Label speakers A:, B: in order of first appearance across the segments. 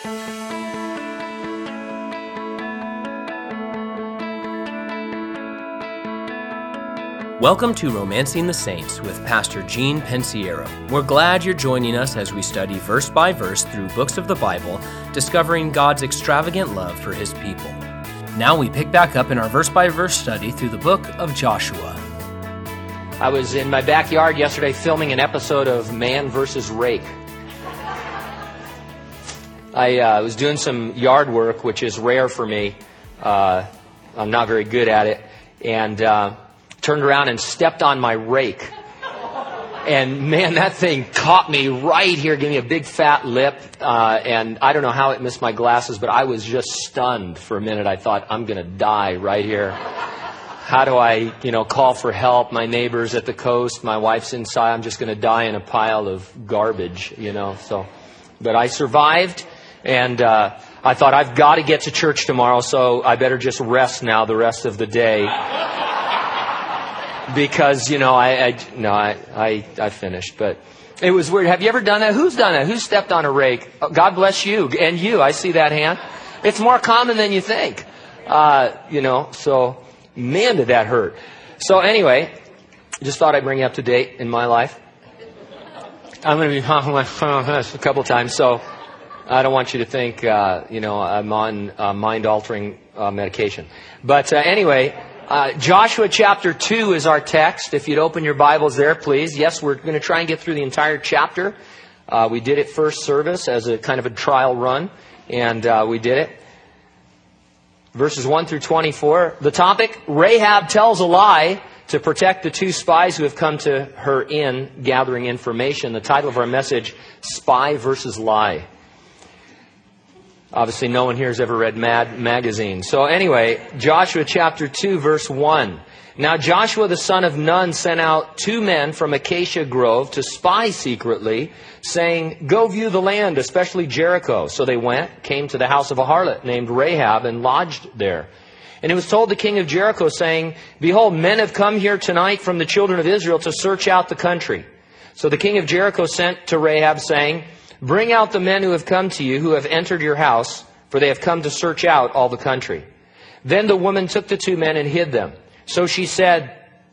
A: Welcome to Romancing the Saints with Pastor Gene Pensiero. We're glad you're joining us as we study verse by verse through books of the Bible, discovering God's extravagant love for His people. Now we pick back up in our verse by verse study through the book of Joshua.
B: I was in my backyard yesterday filming an episode of Man vs. Rake. I was doing some yard work, which is rare for me. I'm not very good at it. And turned around and stepped on my rake. And man, that thing caught me right here, gave me a big fat lip. And I don't know how it missed my glasses, but I was just stunned for a minute. I thought, I'm going to die right here. How do I, call for help? My neighbor's at the coast. My wife's inside. I'm just going to die in a pile of garbage, But I survived, and I thought, I've got to get to church tomorrow, so I better just rest now the rest of the day. Because, I finished, but it was weird. Have you ever done that? Who's done that? Who stepped on a rake? Oh, God bless you. And you, I see that hand. It's more common than you think. So, man, did that hurt. So anyway, just thought I'd bring you up to date in my life. I'm going to be a couple times, so I don't want you to think, I'm on mind-altering medication. But anyway, Joshua chapter 2 is our text. If you'd open your Bibles there, please. Yes, we're going to try and get through the entire chapter. We did it first service as a kind of a trial run, and we did it. Verses 1 through 24. The topic, Rahab tells a lie to protect the two spies who have come to her inn gathering information. The title of our message, Spy versus Lie. Obviously, no one here has ever read Mad magazine. So anyway, Joshua chapter 2, verse 1. Now Joshua the son of Nun sent out 2 men from Acacia Grove to spy secretly, saying, "Go view the land, especially Jericho." So they went, came to the house of a harlot named Rahab, and lodged there. And it was told the king of Jericho, saying, "Behold, men have come here tonight from the children of Israel to search out the country." So the king of Jericho sent to Rahab, saying, "Bring out the men who have come to you, who have entered your house, for they have come to search out all the country." Then the woman took the 2 men and hid them. So she said,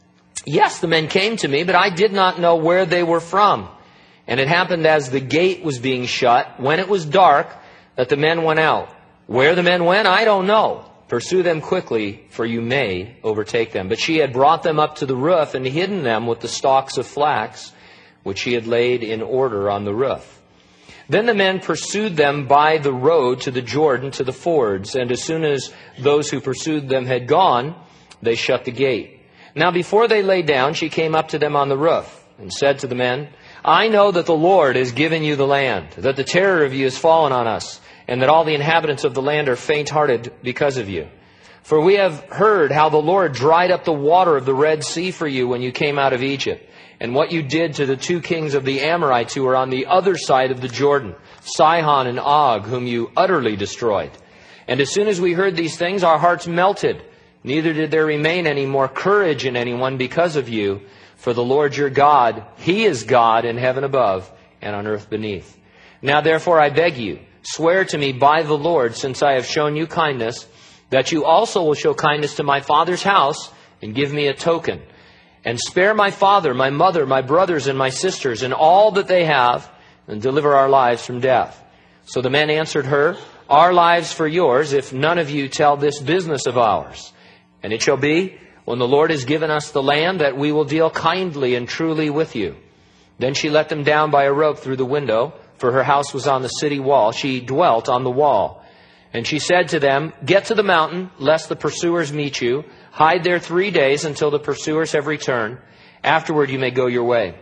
B: "Yes, the men came to me, but I did not know where they were from. And it happened as the gate was being shut, when it was dark, that the men went out. Where the men went, I don't know. Pursue them quickly, for you may overtake them." But she had brought them up to the roof and hidden them with the stalks of flax, which she had laid in order on the roof. Then the men pursued them by the road to the Jordan, to the fords. And as soon as those who pursued them had gone, they shut the gate. Now before they lay down, she came up to them on the roof and said to the men, "I know that the Lord has given you the land, that the terror of you has fallen on us, and that all the inhabitants of the land are faint-hearted because of you. For we have heard how the Lord dried up the water of the Red Sea for you when you came out of Egypt, and what you did to the 2 kings of the Amorites who are on the other side of the Jordan, Sihon and Og, whom you utterly destroyed. And as soon as we heard these things, our hearts melted. Neither did there remain any more courage in anyone because of you. For the Lord your God, He is God in heaven above and on earth beneath. Now therefore I beg you, swear to me by the Lord, since I have shown you kindness, that you also will show kindness to my father's house, and give me a token. And spare my father, my mother, my brothers, and my sisters, and all that they have, and deliver our lives from death." So the men answered her, "Our lives for yours, if none of you tell this business of ours. And it shall be, when the Lord has given us the land, that we will deal kindly and truly with you." Then she let them down by a rope through the window, for her house was on the city wall. She dwelt on the wall. And she said to them, "Get to the mountain, lest the pursuers meet you. Hide there 3 days until the pursuers have returned. Afterward you may go your way."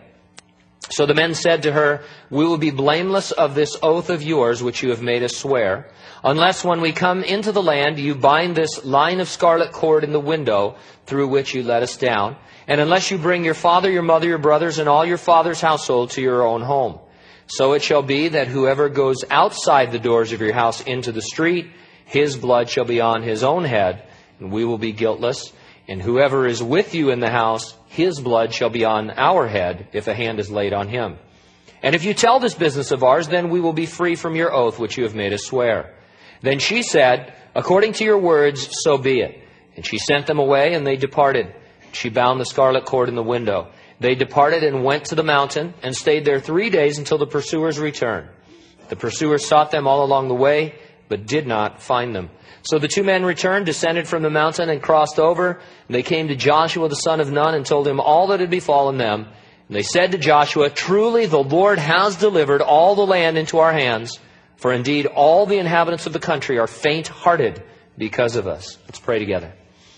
B: So the men said to her, "We will be blameless of this oath of yours, which you have made us swear, unless when we come into the land you bind this line of scarlet cord in the window through which you let us down, and unless you bring your father, your mother, your brothers, and all your father's household to your own home. So it shall be that whoever goes outside the doors of your house into the street, his blood shall be on his own head, and we will be guiltless. And whoever is with you in the house, his blood shall be on our head, if a hand is laid on him. And if you tell this business of ours, then we will be free from your oath which you have made us swear. Then she said, according to your words, so be it. And she sent them away, and they departed. She bound the scarlet cord in the window. They departed and went to the mountain, and stayed there 3 days until the pursuers returned. The pursuers sought them all along the way, but did not find them. So the two men returned, descended from the mountain, and crossed over. And they came to Joshua the son of Nun, and told him all that had befallen them. And they said to Joshua, truly the Lord has delivered all the land into our hands, for indeed all the inhabitants of the country are faint-hearted because of us. Let's pray together.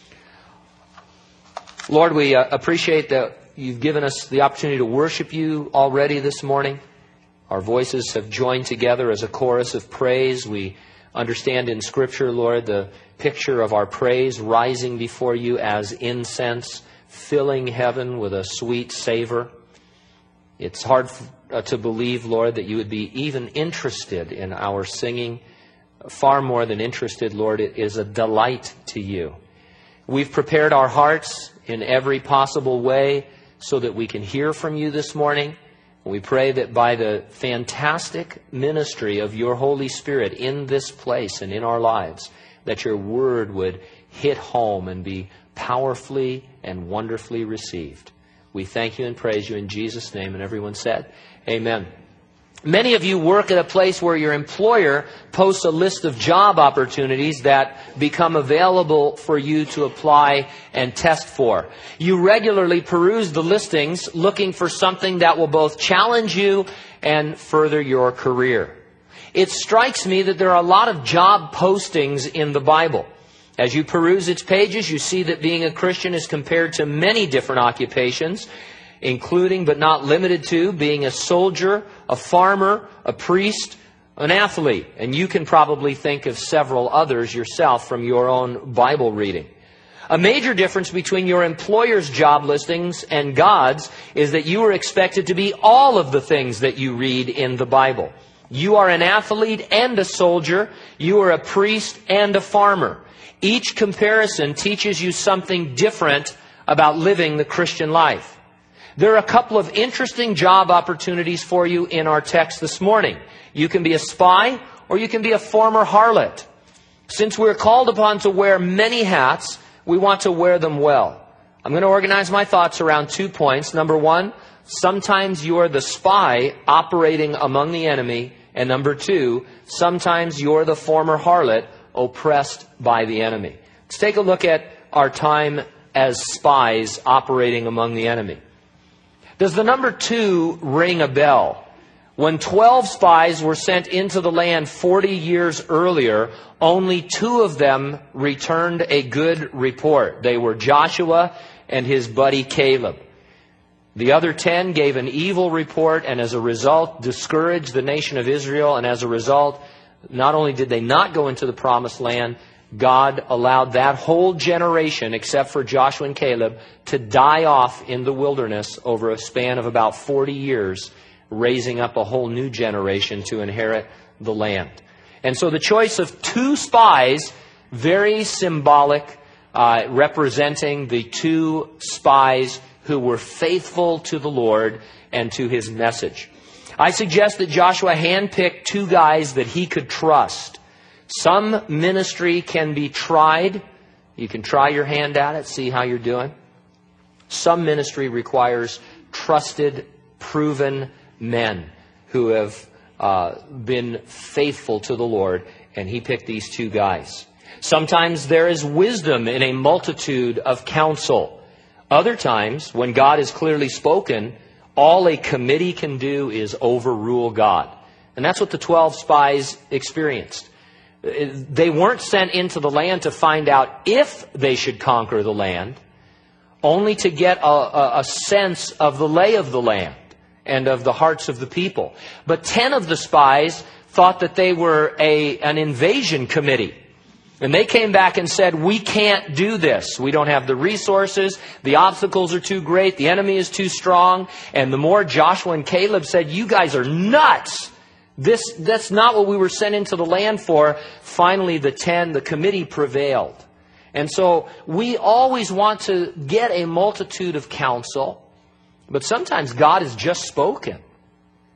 B: Lord, we appreciate that you've given us the opportunity to worship you already this morning. Our voices have joined together as a chorus of praise. We understand in Scripture, Lord, the picture of our praise rising before you as incense, filling heaven with a sweet savor. It's hard to believe, Lord, that you would be even interested in our singing. Far more than interested, Lord, it is a delight to you. We've prepared our hearts in every possible way so that we can hear from you this morning. We pray that by the fantastic ministry of your Holy Spirit in this place and in our lives, that your word would hit home and be powerfully and wonderfully received. We thank you and praise you in Jesus' name. And everyone said, amen. Many of you work at a place where your employer posts a list of job opportunities that become available for you to apply and test for. You regularly peruse the listings looking for something that will both challenge you and further your career. It strikes me that there are a lot of job postings in the Bible. As you peruse its pages, you see that being a Christian is compared to many different occupations, including but not limited to being a soldier, a farmer, a priest, an athlete. And you can probably think of several others yourself from your own Bible reading. A major difference between your employer's job listings and God's is that you are expected to be all of the things that you read in the Bible. You are an athlete and a soldier. You are a priest and a farmer. Each comparison teaches you something different about living the Christian life. There are a couple of interesting job opportunities for you in our text this morning. You can be a spy or you can be a former harlot. Since we're called upon to wear many hats, we want to wear them well. I'm going to organize my thoughts around 2 points. Number one, sometimes you are the spy operating among the enemy. And number two, sometimes you're the former harlot oppressed by the enemy. Let's take a look at our time as spies operating among the enemy. Does the number 2 ring a bell? When 12 spies were sent into the land 40 years earlier, only 2 of them returned a good report. They were Joshua and his buddy Caleb. The other 10 gave an evil report and as a result discouraged the nation of Israel. And as a result, not only did they not go into the promised land, God allowed that whole generation, except for Joshua and Caleb, to die off in the wilderness over a span of about 40 years, raising up a whole new generation to inherit the land. And so the choice of 2 spies, very symbolic, representing the 2 spies who were faithful to the Lord and to His message. I suggest that Joshua handpicked 2 guys that he could trust. Some ministry can be tried. You can try your hand at it, see how you're doing. Some ministry requires trusted, proven men who have been faithful to the Lord, and he picked these 2 guys. Sometimes there is wisdom in a multitude of counsel. Other times, when God has clearly spoken, all a committee can do is overrule God. And that's what the 12 spies experienced. They weren't sent into the land to find out if they should conquer the land, only to get a sense of the lay of the land and of the hearts of the people. But 10 of the spies thought that they were an invasion committee. And they came back and said, we can't do this. We don't have the resources. The obstacles are too great. The enemy is too strong. And the more Joshua and Caleb said, you guys are nuts. That's not what we were sent into the land for. Finally, the committee prevailed. And so we always want to get a multitude of counsel. But sometimes God has just spoken.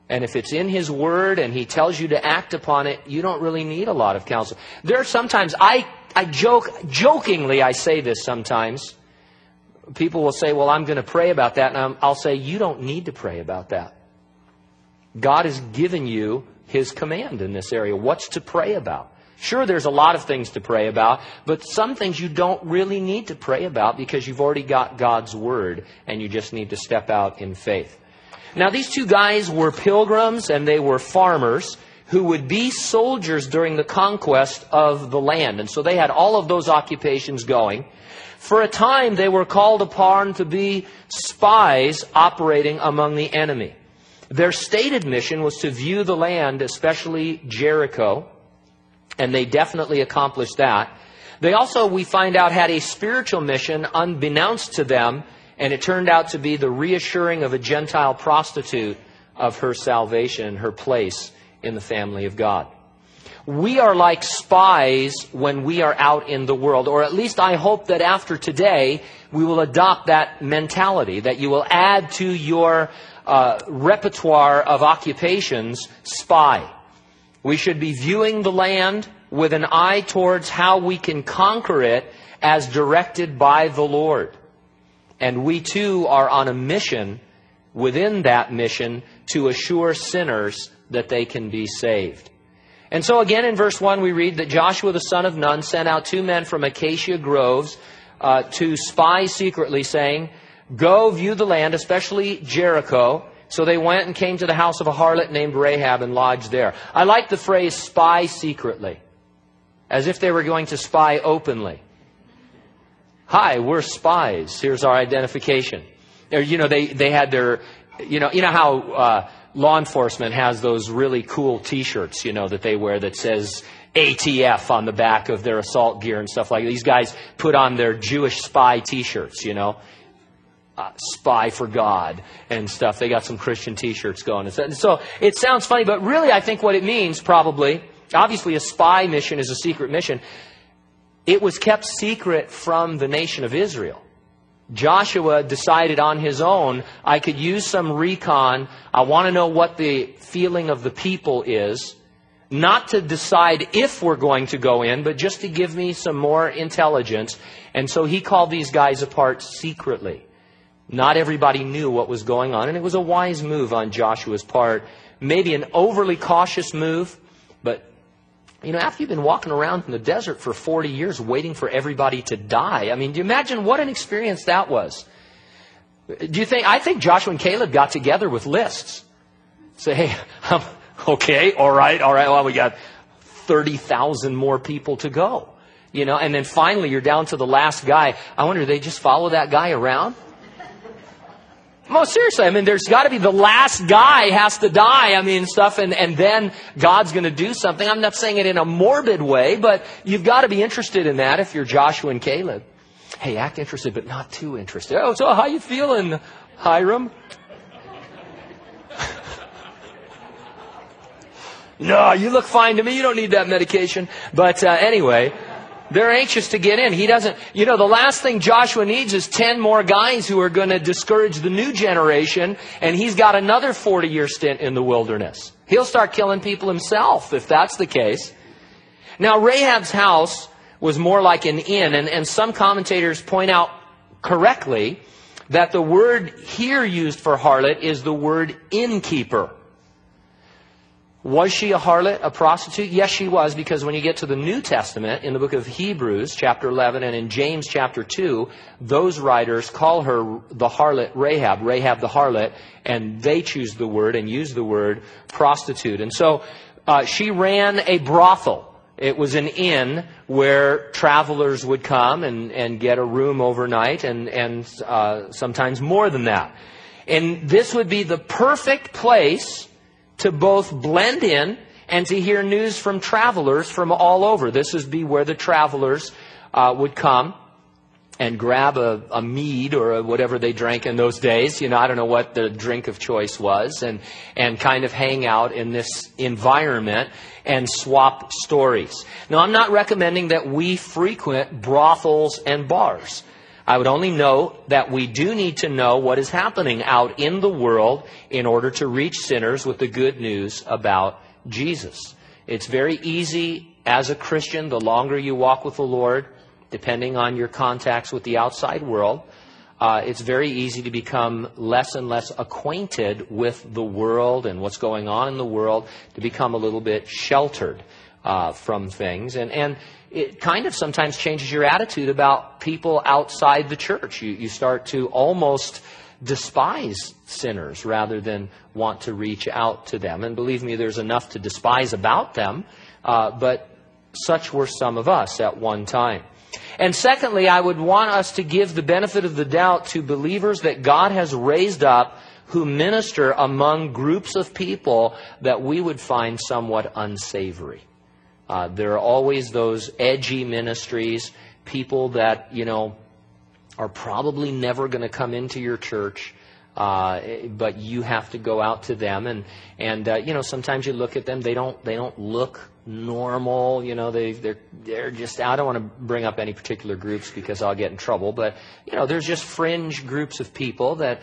B: And if it's in His Word and He tells you to act upon it, you don't really need a lot of counsel. There are sometimes, I jokingly I say this sometimes. People will say, well, I'm going to pray about that. And I'll say, you don't need to pray about that. God has given you His command in this area. What's to pray about? Sure, there's a lot of things to pray about, but some things you don't really need to pray about because you've already got God's Word and you just need to step out in faith. Now, these two guys were pilgrims and they were farmers who would be soldiers during the conquest of the land. And so they had all of those occupations going. For a time, they were called upon to be spies operating among the enemy. Their stated mission was to view the land, especially Jericho, and they definitely accomplished that. They also, we find out, had a spiritual mission unbeknownst to them, and it turned out to be the reassuring of a Gentile prostitute of her salvation, her place in the family of God. We are like spies when we are out in the world, or at least I hope that after today we will adopt that mentality, that you will add to your repertoire of occupations, spy. We should be viewing the land with an eye towards how we can conquer it as directed by the Lord. And we too are on a mission within that mission to assure sinners that they can be saved. And so again in verse 1 we read that Joshua the son of Nun sent out 2 men from Acacia Groves to spy secretly, saying, "Go view the land, especially Jericho." So they went and came to the house of a harlot named Rahab and lodged there. I like the phrase spy secretly, as if they were going to spy openly. Hi, we're spies. Here's our identification. They had their, you know how law enforcement has those really cool T-shirts, that they wear that says ATF on the back of their assault gear and stuff like that. These guys put on their Jewish spy T-shirts, spy for God and stuff. They got some Christian T-shirts going. And so it sounds funny, but really I think what it means probably, obviously a spy mission is a secret mission. It was kept secret from the nation of Israel. Joshua decided on his own, I could use some recon. I want to know what the feeling of the people is. Not to decide if we're going to go in, but just to give me some more intelligence. And so he called these guys apart secretly. Not everybody knew what was going on. And it was a wise move on Joshua's part. Maybe an overly cautious move, but after you've been walking around in the desert for 40 years waiting for everybody to die, do you imagine what an experience that was? I think Joshua and Caleb got together with lists. Say, hey, okay, all right, well, we got 30,000 more people to go. And then finally you're down to the last guy. I wonder, do they just follow that guy around? No, seriously, there's got to be the last guy has to die, and then God's going to do something. I'm not saying it in a morbid way, but you've got to be interested in that if you're Joshua and Caleb. Hey, act interested, but not too interested. Oh, so how you feeling, Hiram? No, you look fine to me. You don't need that medication. But anyway, they're anxious to get in. He doesn't, the last thing Joshua needs is 10 more guys who are going to discourage the new generation, and he's got another 40-year stint in the wilderness. He'll start killing people himself if that's the case. Now, Rahab's house was more like an inn, and some commentators point out correctly that the word here used for harlot is the word innkeeper. Was she a harlot, a prostitute? Yes, she was, because when you get to the New Testament, in the book of Hebrews, chapter 11, and in James, chapter 2, those writers call her the harlot Rahab the harlot, and they choose the word and use the word prostitute. And so she ran a brothel. It was an inn where travelers would come and get a room overnight, and sometimes more than that. And this would be the perfect place to both blend in and to hear news from travelers from all over. This would be where the travelers would come and grab a mead or whatever they drank in those days. I don't know what the drink of choice was, and kind of hang out in this environment and swap stories. Now, I'm not recommending that we frequent brothels and bars. I would only note that we do need to know what is happening out in the world in order to reach sinners with the good news about Jesus. It's very easy as a Christian, the longer you walk with the Lord, depending on your contacts with the outside world, it's very easy to become less and less acquainted with the world and what's going on in the world, to become a little bit sheltered from things. And it kind of sometimes changes your attitude about people outside the church. You start to almost despise sinners rather than want to reach out to them. And believe me, there's enough to despise about them, but such were some of us at one time. And secondly, I would want us to give the benefit of the doubt to believers that God has raised up who minister among groups of people that we would find somewhat unsavory. There are always those edgy ministries, people that, are probably never going to come into your church, but you have to go out to them. And sometimes you look at them, they don't look normal. They're just, I don't want to bring up any particular groups because I'll get in trouble, but there's just fringe groups of people that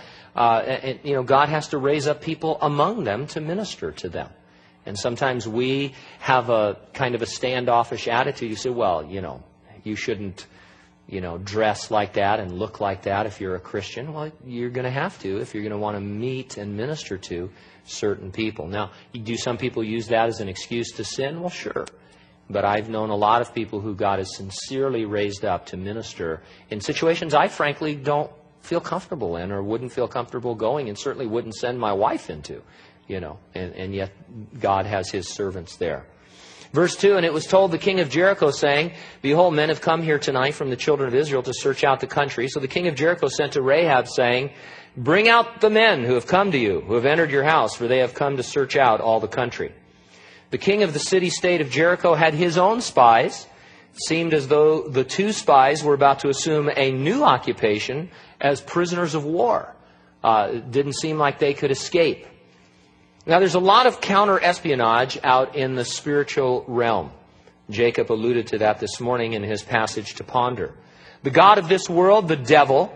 B: God has to raise up people among them to minister to them. And sometimes we have a kind of a standoffish attitude. You say, well, you shouldn't dress like that and look like that if you're a Christian. Well, you're going to have to if you're going to want to meet and minister to certain people. Now, do some people use that as an excuse to sin? Well, sure. But I've known a lot of people who God has sincerely raised up to minister in situations I frankly don't feel comfortable in or wouldn't feel comfortable going and certainly wouldn't send my wife into, and yet God has His servants there. Verse 2, and it was told the king of Jericho, saying, behold, men have come here tonight from the children of Israel to search out the country. So the king of Jericho sent to Rahab, saying, bring out the men who have come to you, who have entered your house, for they have come to search out all the country. The king of the city-state of Jericho had his own spies. It seemed as though the two spies were about to assume a new occupation as prisoners of war. It didn't seem like they could escape. Now, there's a lot of counter-espionage out in the spiritual realm. Jacob alluded to that this morning in his passage to ponder. The god of this world, the devil,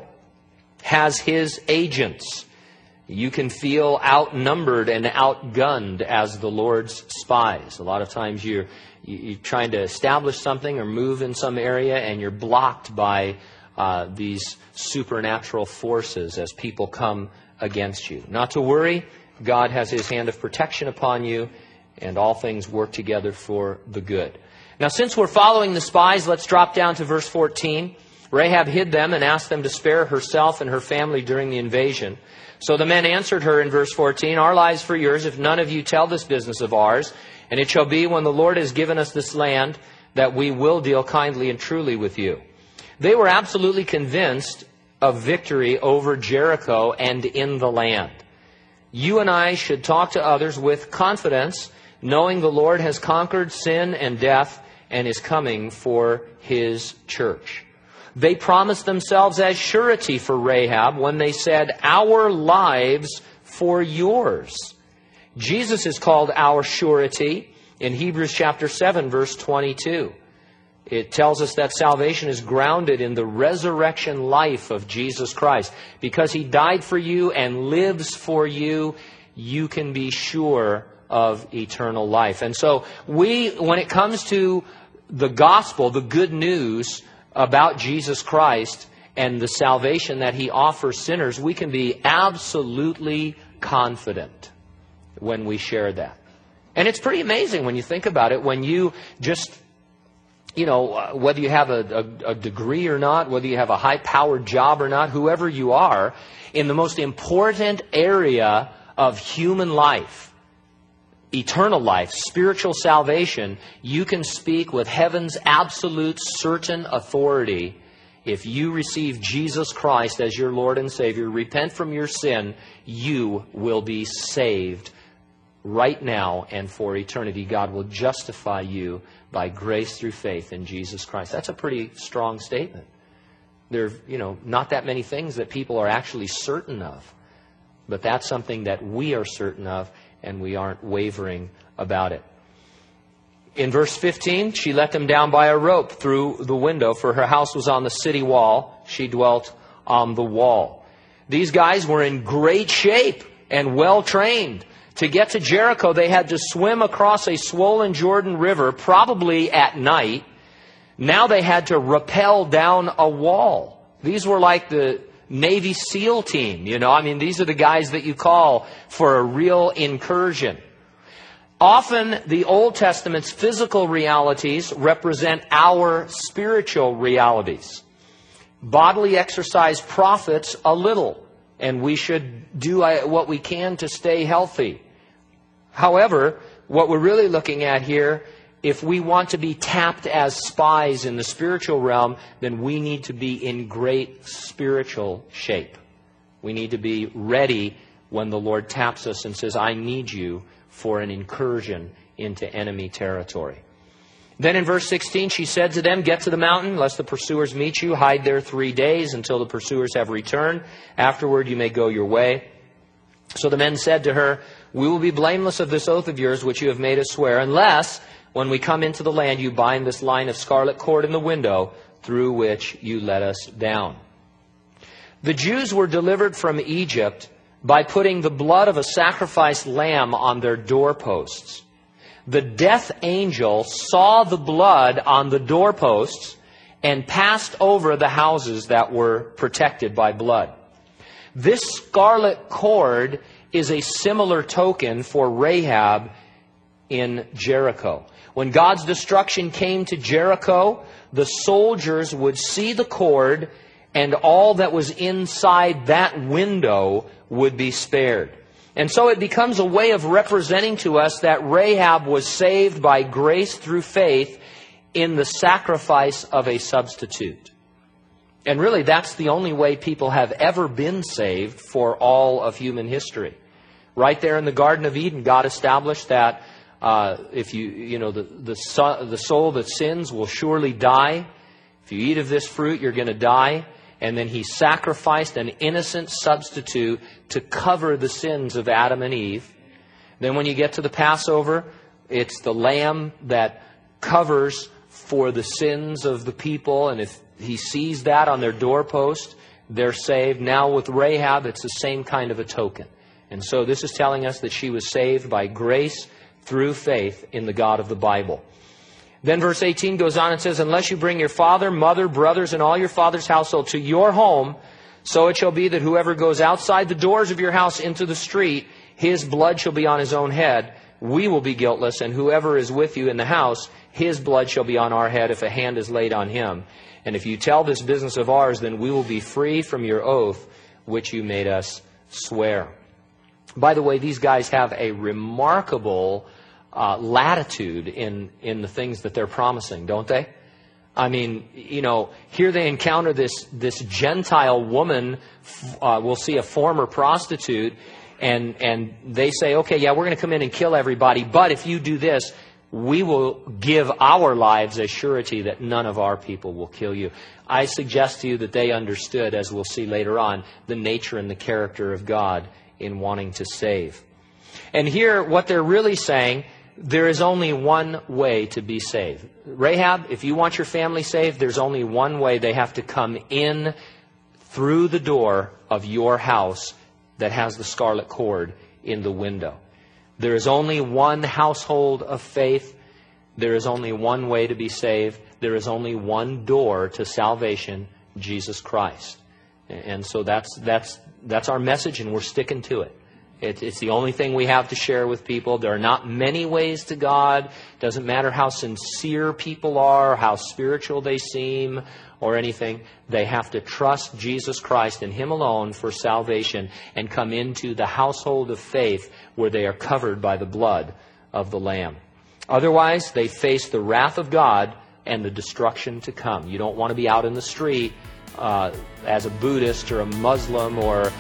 B: has his agents. You can feel outnumbered and outgunned as the Lord's spies. A lot of times you're trying to establish something or move in some area and you're blocked by these supernatural forces as people come against you. Not to worry. God has His hand of protection upon you, and all things work together for the good. Now, since we're following the spies, let's drop down to verse 14. Rahab hid them and asked them to spare herself and her family during the invasion. So the men answered her in verse 14, our lives for yours, if none of you tell this business of ours. And it shall be when the Lord has given us this land that we will deal kindly and truly with you. They were absolutely convinced of victory over Jericho and in the land. You and I should talk to others with confidence, knowing the Lord has conquered sin and death and is coming for His church. They promised themselves as surety for Rahab when they said, our lives for yours. Jesus is called our surety in Hebrews chapter 7, verse 22. It tells us that salvation is grounded in the resurrection life of Jesus Christ. Because He died for you and lives for you, you can be sure of eternal life. And so when it comes to the gospel, the good news about Jesus Christ and the salvation that He offers sinners, we can be absolutely confident when we share that. And it's pretty amazing when you think about it, when you just... whether you have a degree or not, whether you have a high-powered job or not, whoever you are, in the most important area of human life, eternal life, spiritual salvation, you can speak with heaven's absolute certain authority. If you receive Jesus Christ as your Lord and Savior, repent from your sin, you will be saved right now and for eternity. God will justify you by grace through faith in Jesus Christ. That's a pretty strong statement. There are, not that many things that people are actually certain of. But that's something that we are certain of, and we aren't wavering about it. In verse 15, she let them down by a rope through the window, for her house was on the city wall. she dwelt on the wall. These guys were in great shape and well trained. To get to Jericho, they had to swim across a swollen Jordan River, probably at night. Now they had to rappel down a wall. These were like the Navy SEAL team, these are the guys that you call for a real incursion. Often, the Old Testament's physical realities represent our spiritual realities. Bodily exercise profits a little, and we should do what we can to stay healthy. However, what we're really looking at here, if we want to be tapped as spies in the spiritual realm, then we need to be in great spiritual shape. We need to be ready when the Lord taps us and says, I need you for an incursion into enemy territory. Then in verse 16, she said to them, get to the mountain, lest the pursuers meet you. Hide there 3 days until the pursuers have returned. Afterward you may go your way. So the men said to her, we will be blameless of this oath of yours which you have made us swear, unless when we come into the land you bind this line of scarlet cord in the window through which you let us down. The Jews were delivered from Egypt by putting the blood of a sacrificed lamb on their doorposts. The death angel saw the blood on the doorposts and passed over the houses that were protected by blood. This scarlet cord is a similar token for Rahab in Jericho. When God's destruction came to Jericho, the soldiers would see the cord, and all that was inside that window would be spared. And so it becomes a way of representing to us that Rahab was saved by grace through faith in the sacrifice of a substitute. And really, that's the only way people have ever been saved for all of human history. Right there in the Garden of Eden, God established that if the soul that sins will surely die. If you eat of this fruit, you're going to die. And then He sacrificed an innocent substitute to cover the sins of Adam and Eve. Then when you get to the Passover, it's the lamb that covers for the sins of the people. And if He sees that on their doorpost, they're saved. Now with Rahab, it's the same kind of a token. And so this is telling us that she was saved by grace through faith in the God of the Bible. Then verse 18 goes on and says, unless you bring your father, mother, brothers, and all your father's household to your home, so it shall be that whoever goes outside the doors of your house into the street, his blood shall be on his own head. We will be guiltless, and whoever is with you in the house, his blood shall be on our head if a hand is laid on him. And if you tell this business of ours, then we will be free from your oath, which you made us swear. By the way, these guys have a remarkable latitude in the things that they're promising, don't they? I mean, here they encounter this Gentile woman. We'll see a former prostitute, and they say, okay, yeah, we're going to come in and kill everybody, but if you do this, we will give our lives as surety that none of our people will kill you. I suggest to you that they understood, as we'll see later on, the nature and the character of God in wanting to save. And here, what they're really saying, there is only one way to be saved. Rahab, if you want your family saved, there's only one way. They have to come in through the door of your house that has the scarlet cord in the window. There is only one household of faith. There is only one way to be saved. There is only one door to salvation, Jesus Christ. And so that's our message, and we're sticking to it. It's the only thing we have to share with people. There are not many ways to God. It doesn't matter how sincere people are, how spiritual they seem, or anything. They have to trust Jesus Christ and Him alone for salvation and come into the household of faith where they are covered by the blood of the Lamb. Otherwise, they face the wrath of God and the destruction to come. You don't want to be out in the street as a Buddhist or a Muslim or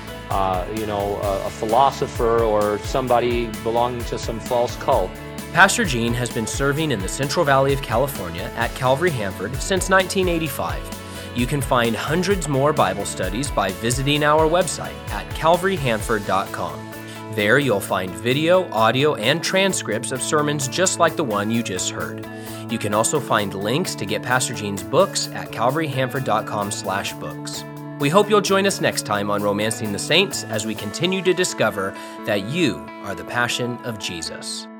B: a philosopher or somebody belonging to some false cult.
A: Pastor Gene has been serving in the Central Valley of California at Calvary Hanford since 1985. You can find hundreds more Bible studies by visiting our website at calvaryhanford.com. There you'll find video, audio, and transcripts of sermons just like the one you just heard. You can also find links to get Pastor Gene's books at calvaryhanford.com/books. We hope you'll join us next time on Romancing the Saints as we continue to discover that you are the passion of Jesus.